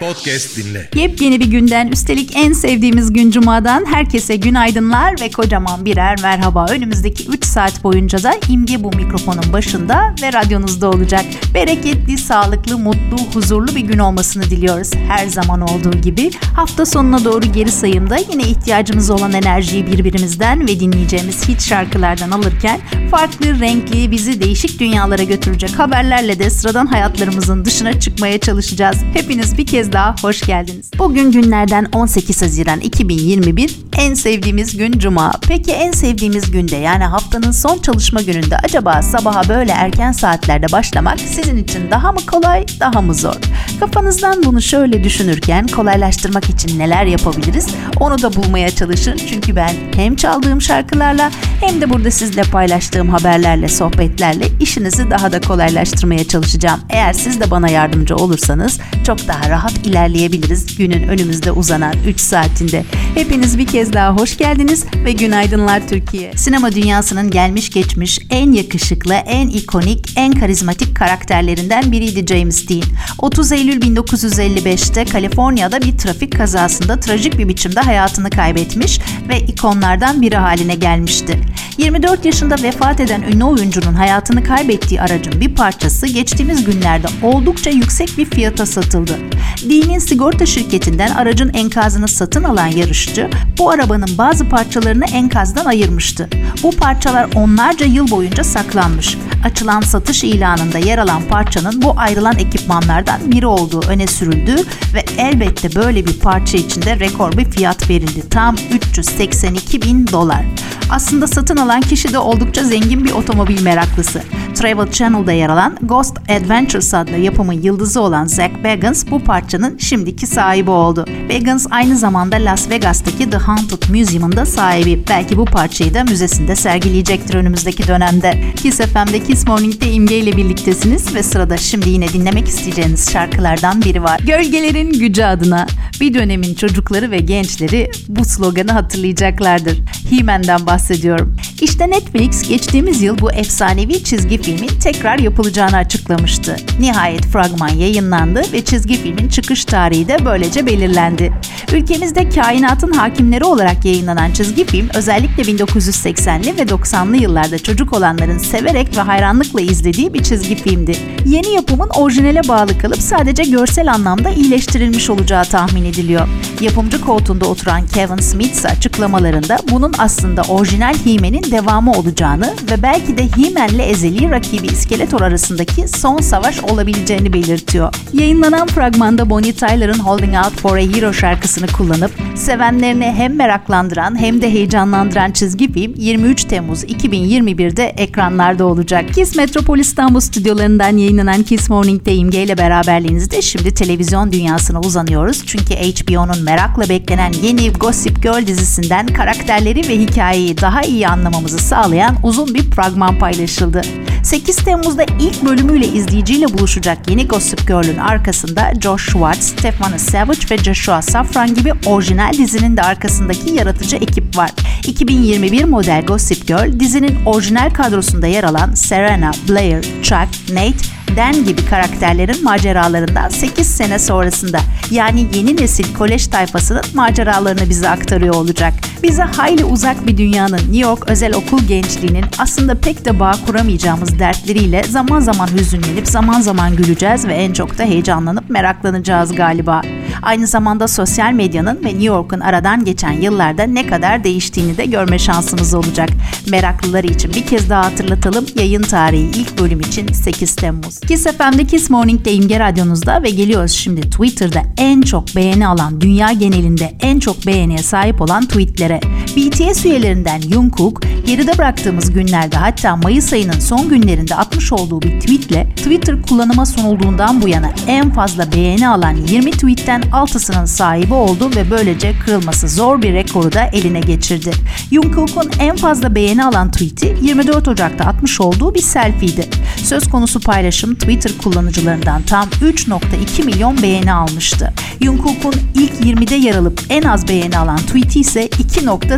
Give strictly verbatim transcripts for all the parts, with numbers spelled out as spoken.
Podcast dinle. Yepyeni bir günden, üstelik en sevdiğimiz gün Cuma'dan herkese günaydınlar ve kocaman birer merhaba. Önümüzdeki üç saat boyunca da İmge bu mikrofonun başında ve radyonuzda olacak. Bereketli, sağlıklı, mutlu, huzurlu bir gün olmasını diliyoruz. Her zaman olduğu gibi hafta sonuna doğru geri sayımda yine ihtiyacımız olan enerjiyi birbirimizden ve dinleyeceğimiz hit şarkılardan alırken farklı, renkli, bizi değişik dünyalara götürecek haberlerle de sıradan hayatlarımızın dışına çıkmaya çalışacağız. Hepiniz bir kez daha hoş geldiniz. Bugün günlerden on sekiz Haziran iki bin yirmi bir, en sevdiğimiz gün Cuma. Peki en sevdiğimiz günde, yani haftanın son çalışma gününde acaba sabaha böyle erken saatlerde başlamak sizin için daha mı kolay, daha mı zor? Kafanızdan bunu şöyle düşünürken kolaylaştırmak için neler yapabiliriz? Onu da bulmaya çalışın. Çünkü ben hem çaldığım şarkılarla hem de burada sizle paylaştığım haberlerle, sohbetlerle işinizi daha da kolaylaştırmaya çalışacağım. Eğer siz de bana yardımcı olursanız çok daha rahat ilerleyebiliriz günün önümüzde uzanan üç saatinde. Hepiniz bir kez daha hoş geldiniz ve günaydınlar Türkiye. Sinema dünyasının gelmiş geçmiş en yakışıklı, en ikonik, en karizmatik karakterlerinden biriydi James Dean. otuz Eylül bin dokuz yüz elli beşte Kaliforniya'da bir trafik kazasında trajik bir biçimde hayatını kaybetmiş ve ikonlardan biri haline gelmişti. yirmi dört yaşında vefat eden ünlü oyuncunun hayatını kaybettiği aracın bir parçası geçtiğimiz günlerde oldukça yüksek bir fiyata satıldı. Dean'in sigorta şirketinden aracın enkazını satın alan yarışçı bu arabanın bazı parçalarını enkazdan ayırmıştı. Bu parçalar onlarca yıl boyunca saklanmış. Açılan satış ilanında yer alan parçanın bu ayrılan ekipmanlardan biri olduğu öne sürüldü ve elbette böyle bir parça için de rekor bir fiyat verildi. Tam üç yüz seksen iki bin dolar. Aslında satın alan kişi de oldukça zengin bir otomobil meraklısı. Travel Channel'da yer alan Ghost Adventures adlı yapımın yıldızı olan Zach Bagans bu parçanın şimdiki sahibi oldu. Bagans aynı zamanda Las Vegas'taki The Haunted Museum'un da sahibi. Belki bu parçayı da müzesinde sergileyecektir önümüzdeki dönemde. Kiss F M'de Kiss Morning'de İmge ile birliktesiniz ve sırada şimdi yine dinlemek isteyeceğiniz şarkılardan biri var. Gölgelerin gücü adına. Bir dönemin çocukları ve gençleri bu sloganı hatırlayacaklardır. He-Man'den bahsediyorum. İşte Netflix geçtiğimiz yıl bu efsanevi çizgi filmin tekrar yapılacağını açıklamıştı. Nihayet fragman yayınlandı ve çizgi filmin çıkış tarihi de böylece belirlendi. Ülkemizde kainatın hakimleri olarak yayınlanan çizgi film özellikle bin dokuz yüz seksenli ve doksanlı yıllarda çocuk olanların severek ve hayranlıkla izlediği bir çizgi filmdi. Yeni yapımın orijinale bağlı kalıp sadece görsel anlamda iyileştirilmiş olacağı tahmin ediliyor. Yapımcı koltuğunda oturan Kevin Smith ise açıklamalarında bunun aslında orijinal He-Man'in devamı olacağını ve belki de He-Man'le ezeli rakibi İskeletor arasındaki son savaş olabileceğini belirtiyor. Yayınlanan fragmanda Bonnie Tyler'ın Holding Out for a Hero şarkısını kullanıp sevenlerini hem meraklandıran hem de heyecanlandıran çizgi film yirmi üç Temmuz iki bin yirmi birde ekranlarda olacak. Kiss Metropol İstanbul stüdyolarından yayınlanan Kiss Morning'de İmge ile beraberliğinizde şimdi televizyon dünyasına uzanıyoruz. Çünkü H B O'nun merakla beklenen yeni Gossip Girl dizisinden karakterleri ve hikayeyi daha iyi anlamamızı sağlayan uzun bir fragman paylaşıldı. sekiz Temmuz'da ilk bölümüyle izleyiciyle buluşacak yeni Gossip Girl'ün arkasında Josh Schwartz, Stefania Savage ve Joshua Safran gibi orijinal dizinin de arkasındaki yaratıcı ekip var. iki bin yirmi bir model Gossip Girl, dizinin orijinal kadrosunda yer alan Serena, Blair, Chuck, Nate, Dan gibi karakterlerin maceralarından sekiz sene sonrasında, yani yeni nesil kolej tayfasının maceralarını bize aktarıyor olacak. Bize hayli uzak bir dünyanın, New York özel okul gençliğinin aslında pek de bağ kuramayacağımız dertleriyle zaman zaman hüzünlenip zaman zaman güleceğiz ve en çok da heyecanlanıp meraklanacağız galiba. Aynı zamanda sosyal medyanın ve New York'un aradan geçen yıllarda ne kadar değiştiğini de görme şansımız olacak. Meraklıları için bir kez daha hatırlatalım. Yayın tarihi ilk bölüm için sekiz Temmuz. Kiss F M'de Kiss Morning'de İmge Radyonuzda ve geliyoruz şimdi Twitter'da en çok beğeni alan, dünya genelinde en çok beğeniye sahip olan tweetlere. B T S üyelerinden Jungkook, geride bıraktığımız günlerde, hatta Mayıs ayının son günlerinde atmış olduğu bir tweetle Twitter kullanıma sunulduğundan bu yana en fazla beğeni alan yirmi tweetten altısının sahibi oldu ve böylece kırılması zor bir rekoru da eline geçirdi. Jungkook'un en fazla beğeni alan tweet'i yirmi dört Ocak'ta atmış olduğu bir selfie'di. Söz konusu paylaşım Twitter kullanıcılarından tam üç nokta iki milyon beğeni almıştı. Jungkook'un ilk yirmide yer alıp en az beğeni alan tweet'i ise iki nokta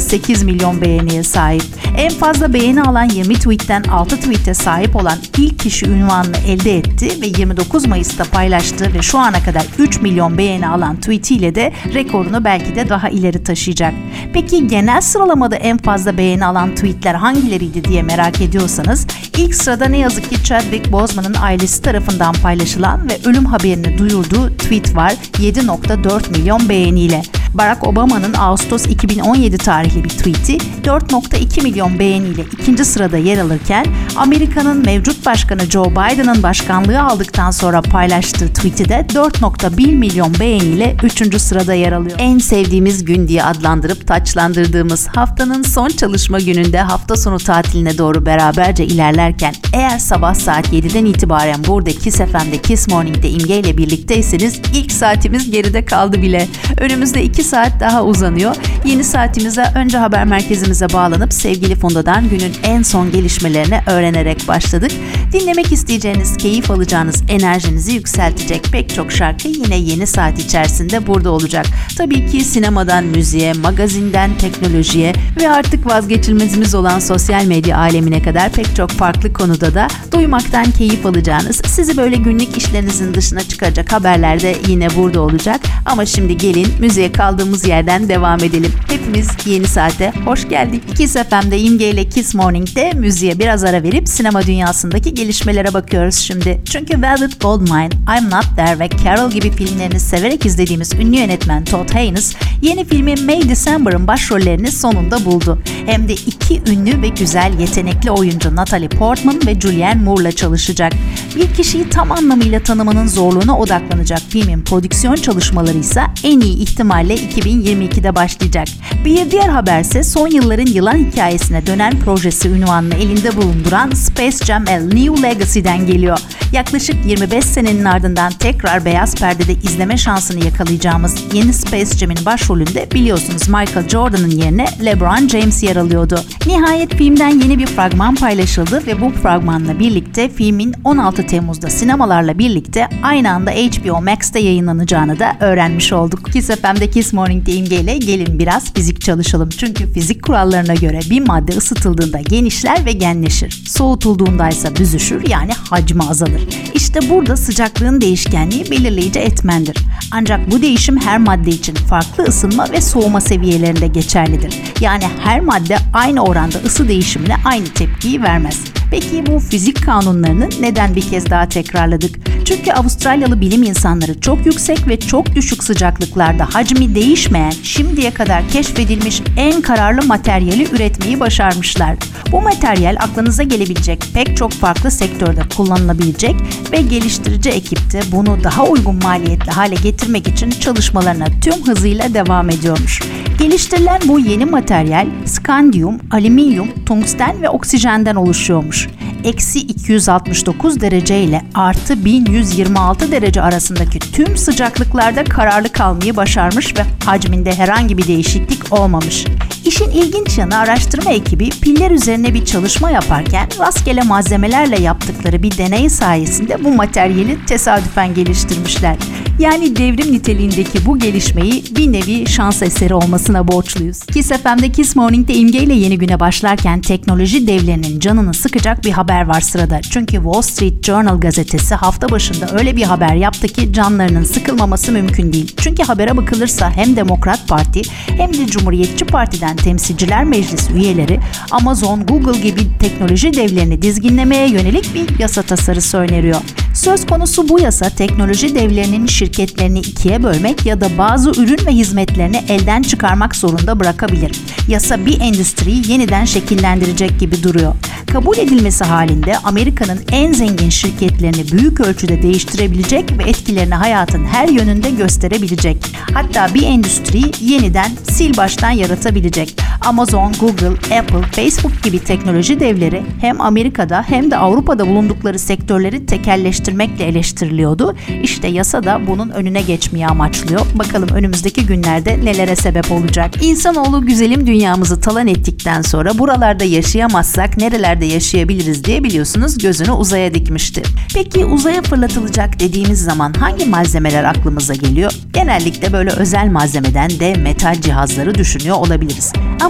sekiz milyon beğeniye sahip. En fazla beğeni alan yirmi tweetten altı tweet'e sahip olan ilk kişi unvanını elde etti ve yirmi dokuz Mayıs'ta paylaştığı ve şu ana kadar üç milyon beğeni alan tweetiyle de rekorunu belki de daha ileri taşıyacak. Peki genel sıralamada en fazla beğeni alan tweetler hangileriydi diye merak ediyorsanız, ilk sırada ne yazık ki Chadwick Boseman'ın ailesi tarafından paylaşılan ve ölüm haberini duyurduğu tweet var yedi virgül dört milyon beğeniyle. Barack Obama'nın Ağustos iki bin on yedi tarihli bir tweeti dört virgül iki milyon beğeniyle ikinci sırada yer alırken, Amerika'nın mevcut başkanı Joe Biden'ın başkanlığı aldıktan sonra paylaştığı tweeti de dört virgül bir milyon beğeniyle üçüncü sırada yer alıyor. En sevdiğimiz gün diye adlandırıp taçlandırdığımız haftanın son çalışma gününde hafta sonu tatiline doğru beraberce ilerlerken, eğer sabah saat yediden itibaren burada Kiss F M'de Kiss Morning'de İmge ile birlikteyseniz ilk saatimiz geride kaldı bile. Önümüzde iki saat daha uzanıyor. Yeni saatimize önce haber merkezimize bağlanıp sevgili Funda'dan günün en son gelişmelerini öğrenerek başladık. Dinlemek isteyeceğiniz, keyif alacağınız, enerjinizi yükseltecek pek çok şarkı yine yeni saat içerisinde burada olacak. Tabii ki sinemadan müziğe, magazinden teknolojiye ve artık vazgeçilmezimiz olan sosyal medya alemine kadar pek çok farklı konuda da duymaktan keyif alacağınız, sizi böyle günlük işlerinizin dışına çıkaracak haberler de yine burada olacak. Ama şimdi gelin müziğe kaldığımız yerden devam edelim. Hepimiz yeni saate hoş geldik. Kiss F M'de İmge ile Kiss Morning'de müziğe biraz ara verip sinema dünyasındaki gelişmelere bakıyoruz şimdi. Çünkü Velvet Goldmine, I'm Not There ve Carol gibi filmlerini severek izlediğimiz ünlü yönetmen Todd Haynes, yeni filmi May December'ın başrollerini sonunda buldu. Hem de iki ünlü ve güzel, yetenekli oyuncu Natalie Portman ve Julianne Moore'la çalışacak. Bir kişiyi tam anlamıyla tanımanın zorluğuna odaklanacak filmin prodüksiyon çalışmaları ise en iyi ihtimalle iki bin yirmi ikide başlayacak. Bir diğer haberse son yılların yılan hikayesine dönen projesi unvanını elinde bulunduran Space Jam: A New Legacy'den geliyor. Yaklaşık yirmi beş senenin ardından tekrar beyaz perdede izleme şansını yakalayacağımız yeni Space Jam'in başrolünde biliyorsunuz Michael Jordan'ın yerine LeBron James yer alıyordu. Nihayet filmden yeni bir fragman paylaşıldı ve bu fragmanla birlikte filmin on altı Temmuz'da sinemalarla birlikte aynı anda H B O Max'te yayınlanacağını da öğrenmiş olduk. Kiss F M'de Kiss Morning'de İmge ile gelin biraz fizik çalışalım. Çünkü fizik kurallarına göre bir madde ısıtıldığında genişler ve genleşir. Soğutulduğunda ise büzüşür, yani hacmi azalır. İşte burada sıcaklığın değişkenliği belirleyici etmendir. Ancak bu değişim her madde için farklı ısınma ve soğuma seviyelerinde geçerlidir. Yani her madde aynı oranda ısı değişimine aynı tepkiyi vermez. Peki bu fizik kanunlarını neden bir kez daha tekrarladık? Çünkü Avustralyalı bilim insanları çok yüksek ve çok düşük sıcaklıklarda hacmi değişmeyen, şimdiye kadar keşfedilmiş en kararlı materyali üretmeyi başarmışlar. Bu materyal aklınıza gelebilecek pek çok farklı sektörde kullanılabilecek ve geliştirici ekip de bunu daha uygun maliyetli hale getirmek için çalışmalarına tüm hızıyla devam ediyormuş. Geliştirilen bu yeni materyal skandiyum, alüminyum, tungsten ve oksijenden oluşuyormuş. Eksi iki yüz altmış dokuz derece ile artı bin yüz yirmi altı derece arasındaki tüm sıcaklıklarda kararlı kalmayı başarmış ve hacminde herhangi bir değişiklik olmamış. İşin ilginç yanı, araştırma ekibi piller üzerine bir çalışma yaparken rastgele malzemelerle yaptıkları bir deney sayesinde bu materyali tesadüfen geliştirmişler. Yani devrim niteliğindeki bu gelişmeyi bir nevi şans eseri olmasına borçluyuz. Kiss F M'de Kiss Morning'de İmge ile yeni güne başlarken teknoloji devlerinin canını sıkacak bir haber var sırada. Çünkü Wall Street Journal gazetesi hafta başında öyle bir haber yaptı ki canlarının sıkılmaması mümkün değil. Çünkü habere bakılırsa hem Demokrat Parti hem de Cumhuriyetçi Parti'den Temsilciler Meclisi üyeleri Amazon, Google gibi teknoloji devlerini dizginlemeye yönelik bir yasa tasarısı öneriyor. Söz konusu bu yasa teknoloji devlerinin şirketlerini ikiye bölmek ya da bazı ürün ve hizmetlerini elden çıkarmak zorunda bırakabilir. Yasa bir endüstriyi yeniden şekillendirecek gibi duruyor. Kabul edilmesi halinde Amerika'nın en zengin şirketlerini büyük ölçüde değiştirebilecek ve etkilerini hayatın her yönünde gösterebilecek. Hatta bir endüstriyi yeniden sil baştan yaratabilecek. Amazon, Google, Apple, Facebook gibi teknoloji devleri hem Amerika'da hem de Avrupa'da bulundukları sektörleri tekelleştirmekle eleştiriliyordu. İşte yasa da bunun önüne geçmeyi amaçlıyor. Bakalım önümüzdeki günlerde nelere sebep olacak. İnsanoğlu güzelim dünyamızı talan ettikten sonra buralarda yaşayamazsak nerelerde yaşayabiliriz diye biliyorsunuz gözünü uzaya dikmişti. Peki uzaya fırlatılacak dediğimiz zaman hangi malzemeler aklımıza geliyor? Genellikle böyle özel malzemeden de metal cihazları düşünüyor olabiliriz. Ama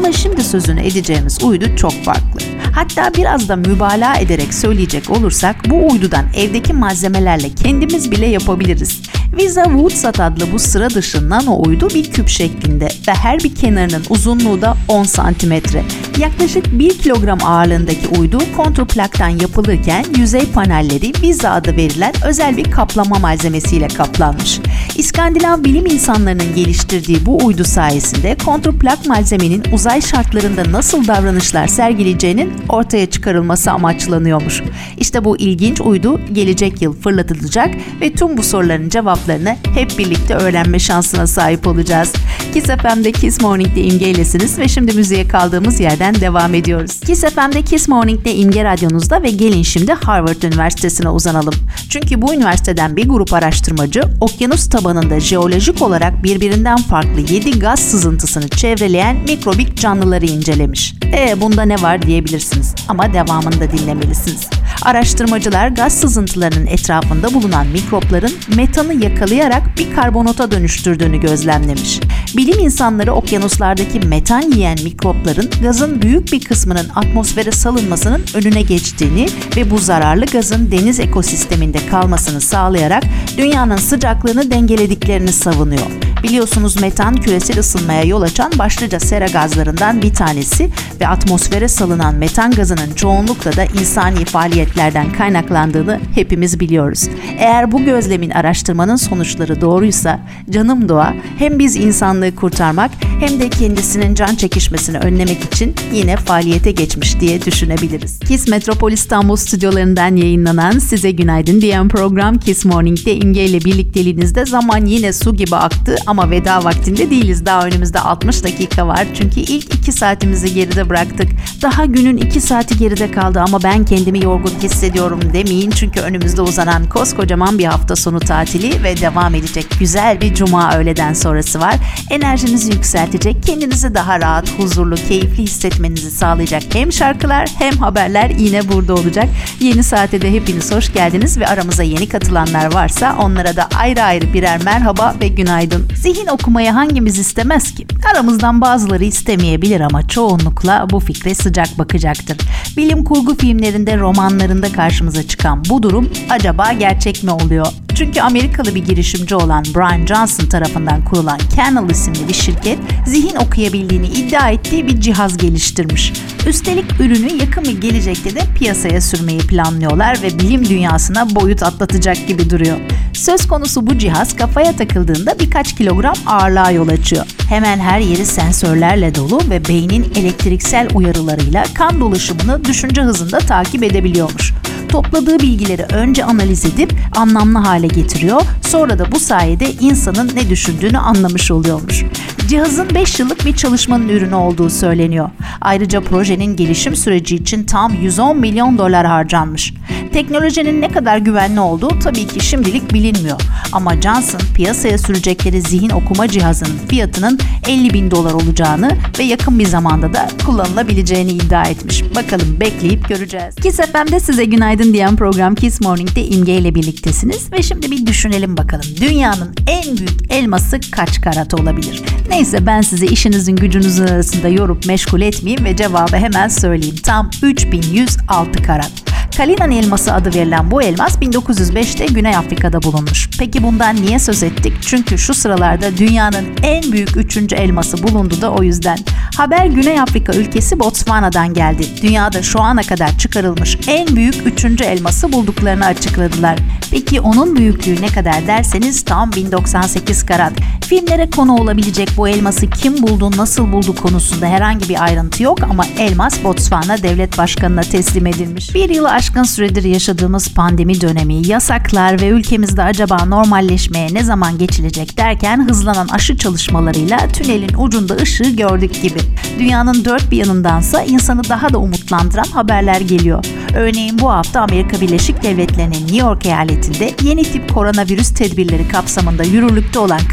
Ama şimdi sözünü edeceğimiz uydu çok farklı. Hatta biraz da mübalağa ederek söyleyecek olursak bu uydudan evdeki malzemelerle kendimiz bile yapabiliriz. Visa Woodsat adlı bu sıra dışı nano uydu bir küp şeklinde ve her bir kenarının uzunluğu da on santimetre. Yaklaşık bir kilogram ağırlığındaki uydu kontrplaktan yapılırken yüzey panelleri Visa adı verilen özel bir kaplama malzemesiyle kaplanmış. İskandinav bilim insanlarının geliştirdiği bu uydu sayesinde kontrplak malzemenin uzay şartlarında nasıl davranışlar sergileyeceğinin ortaya çıkarılması amaçlanıyormuş. İşte bu ilginç uydu gelecek yıl fırlatılacak ve tüm bu soruların cevaplarını hep birlikte öğrenme şansına sahip olacağız. Kiss F M'de Kiss Morning'de İmge ilesiniz ve şimdi müziğe kaldığımız yerden devam ediyoruz. Kiss F M'de Kiss Morning'de İmge radyonuzda ve gelin şimdi Harvard Üniversitesi'ne uzanalım. Çünkü bu üniversiteden bir grup araştırmacı okyanus tabanında jeolojik olarak birbirinden farklı yedi gaz sızıntısını çevreleyen mikrobik canlıları incelemiş. E bunda ne var diyebilirsiniz ama devamını da dinlemelisiniz. Araştırmacılar gaz sızıntılarının etrafında bulunan mikropların metanı yakalayarak bir karbonata dönüştürdüğünü gözlemlemiş. Bilim insanları okyanuslardaki metan yiyen mikropların gazın büyük bir kısmının atmosfere salınmasının önüne geçtiğini ve bu zararlı gazın deniz ekosisteminde kalmasını sağlayarak dünyanın sıcaklığını dengelediklerini savunuyor. Biliyorsunuz metan küresel ısınmaya yol açan başlıca sera gazlarından bir tanesi ve atmosfere salınan metan gazının çoğunlukla da insani faaliyetlerden kaynaklandığını hepimiz biliyoruz. Eğer bu gözlemin araştırmanın sonuçları doğruysa canım doğa hem biz insanlığı kurtarmak hem de kendisinin can çekişmesini önlemek için yine faaliyete geçmiş diye düşünebiliriz. Kiss Metropol İstanbul stüdyolarından yayınlanan Size Günaydın diyen program Kiss Morning'de İmge ile birlikteliğinizde zaman yine su gibi aktı ama veda vaktinde değiliz. Daha önümüzde altmış dakika var çünkü ilk iki saatimizi geride bıraktık. Daha günün iki saati geride kaldı ama ben kendimi yorgun hissediyorum demeyin çünkü önümüzde uzanan koskocaman bir hafta sonu tatili ve devam edecek güzel bir cuma öğleden sonrası var. Enerjinizi yükseltecek, kendinizi daha rahat, huzurlu, keyifli hissetmenizi sağlayacak hem şarkılar hem haberler yine burada olacak. Yeni saate de hepiniz hoş geldiniz ve aramıza yeni katılanlar varsa onlara da ayrı ayrı birer merhaba ve günaydın. Zihin okumayı hangimiz istemez ki? Aramızdan bazıları istemeyebilir ama çoğunlukla bu fikre sıcak bakacaktır. Bilim kurgu filmlerinde, romanlarında karşımıza çıkan bu durum acaba gerçek mi oluyor? Çünkü Amerikalı bir girişimci olan Brian Johnson tarafından kurulan Canal isimli bir şirket zihin okuyabildiğini iddia ettiği bir cihaz geliştirmiş. Üstelik ürünü yakın bir gelecekte de piyasaya sürmeyi planlıyorlar ve bilim dünyasına boyut atlatacak gibi duruyor. Söz konusu bu cihaz kafaya takıldığında birkaç kilogram ağırlığa yol açıyor. Hemen her yeri sensörlerle dolu ve beynin elektriksel uyarılarıyla kan dolaşımını düşünce hızında takip edebiliyormuş. Topladığı bilgileri önce analiz edip anlamlı hale getiriyor, sonra da bu sayede insanın ne düşündüğünü anlamış oluyormuş. Cihazın beş yıllık bir çalışmanın ürünü olduğu söyleniyor. Ayrıca projenin gelişim süreci için tam yüz on milyon dolar harcanmış. Teknolojinin ne kadar güvenli olduğu tabii ki şimdilik bilinmiyor. Ama Johnson piyasaya sürecekleri zihin okuma cihazının fiyatının elli bin dolar olacağını ve yakın bir zamanda da kullanılabileceğini iddia etmiş. Bakalım bekleyip göreceğiz. Kiss F M'de size günaydın diyen program Kiss Morning'de İmge ile birliktesiniz ve şimdi bir düşünelim bakalım. Dünyanın en büyük elması kaç karat olabilir? Neyse ben size işinizin gücünüzün arasında yorup meşgul etmeyeyim ve cevabı hemen söyleyeyim. Tam üç bin yüz altı karat. Kalinan elması adı verilen bu elmas bin dokuz yüz beşte Güney Afrika'da bulunmuş. Peki bundan niye söz ettik? Çünkü şu sıralarda dünyanın en büyük üçüncü elması bulundu da o yüzden. Haber Güney Afrika ülkesi Botswana'dan geldi. Dünyada şu ana kadar çıkarılmış en büyük üçüncü elması bulduklarını açıkladılar. Peki onun büyüklüğü ne kadar derseniz tam bin doksan sekiz karat. Filmlere konu olabilecek bu elması kim buldu, nasıl buldu konusunda herhangi bir ayrıntı yok ama elmas Botswana devlet başkanına teslim edilmiş. Bir yılı aşkın süredir yaşadığımız pandemi dönemi, yasaklar ve ülkemizde acaba normalleşmeye ne zaman geçilecek derken hızlanan aşı çalışmalarıyla tünelin ucunda ışığı gördük gibi. Dünyanın dört bir yanındansa insanı daha da umutlandıran haberler geliyor. Örneğin bu hafta Amerika Birleşik Devletleri'nin New York eyaletinde yeni tip koronavirüs tedbirleri kapsamında yürürlükte olan kısıtlamalar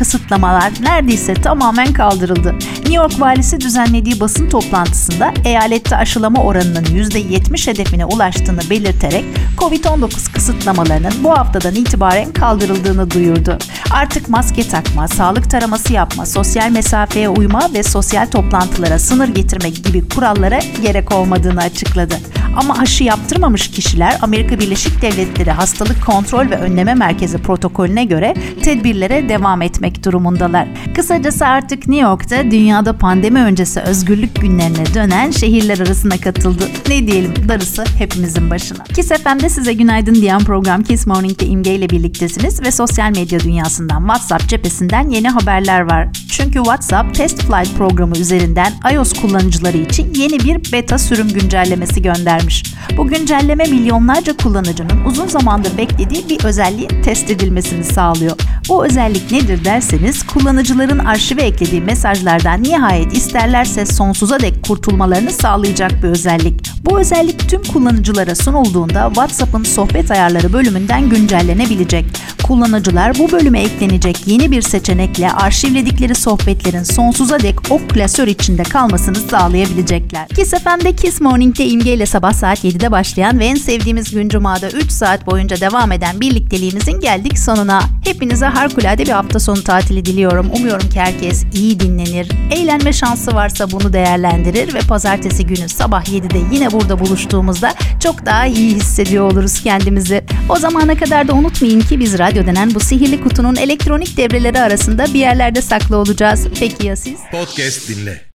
kısıtlamalar neredeyse tamamen kaldırıldı. New York valisi düzenlediği basın toplantısında eyalette aşılama oranının yüzde yetmiş hedefine ulaştığını belirterek kovid on dokuz kısıtlamalarının bu haftadan itibaren kaldırıldığını duyurdu. Artık maske takma, sağlık taraması yapma, sosyal mesafeye uyma ve sosyal toplantılara sınır getirmek gibi kurallara gerek olmadığını açıkladı. Ama aşı yaptırmamış kişiler Amerika Birleşik Devletleri Hastalık Kontrol ve Önleme Merkezi protokolüne göre tedbirlere devam etmek durumundalar. Kısacası artık New York'ta dünyada pandemi öncesi özgürlük günlerine dönen şehirler arasına katıldı. Ne diyelim, darısı hepimizin başına. Kiss F M'de size günaydın diyen program Kiss Morning'de İmge ile birliktesiniz ve sosyal medya dünyasından WhatsApp cephesinden yeni haberler var. Çünkü WhatsApp Test Flight programı üzerinden iOS kullanıcıları için yeni bir beta sürüm güncellemesi göndermiş. Bu güncelleme milyonlarca kullanıcının uzun zamandır beklediği bir özelliğin test edilmesini sağlıyor. Bu özellik nedir derseniz, kullanıcıların arşive eklediği mesajlardan nihayet isterlerse sonsuza dek kurtulmalarını sağlayacak bir özellik. Bu özellik tüm kullanıcılara sunulduğunda WhatsApp'ın sohbet ayarları bölümünden güncellenebilecek. Kullanıcılar bu bölüme eklenecek yeni bir seçenekle arşivledikleri sohbetlerin sonsuza dek o klasör içinde kalmasını sağlayabilecekler. Kiss F M'de Kiss Morning'de İmge ile sabah saat yedide başlayan ve en sevdiğimiz gün Cuma'da üç saat boyunca devam eden birlikteliğimizin geldik sonuna. Hepinize harikulade bir hafta sonu tatili diliyorum. Umuyorum ki herkes iyi dinlenir, eğlenme şansı varsa bunu değerlendirir ve pazartesi günü sabah yedide yine burada buluştuğumuzda çok daha iyi hissediyor oluruz kendimizi. O zamana kadar da unutmayın ki biz radyo denen bu sihirli kutunun elektronik devreleri arasında bir yerlerde saklı olacağız. Peki ya siz? Podcast dinle.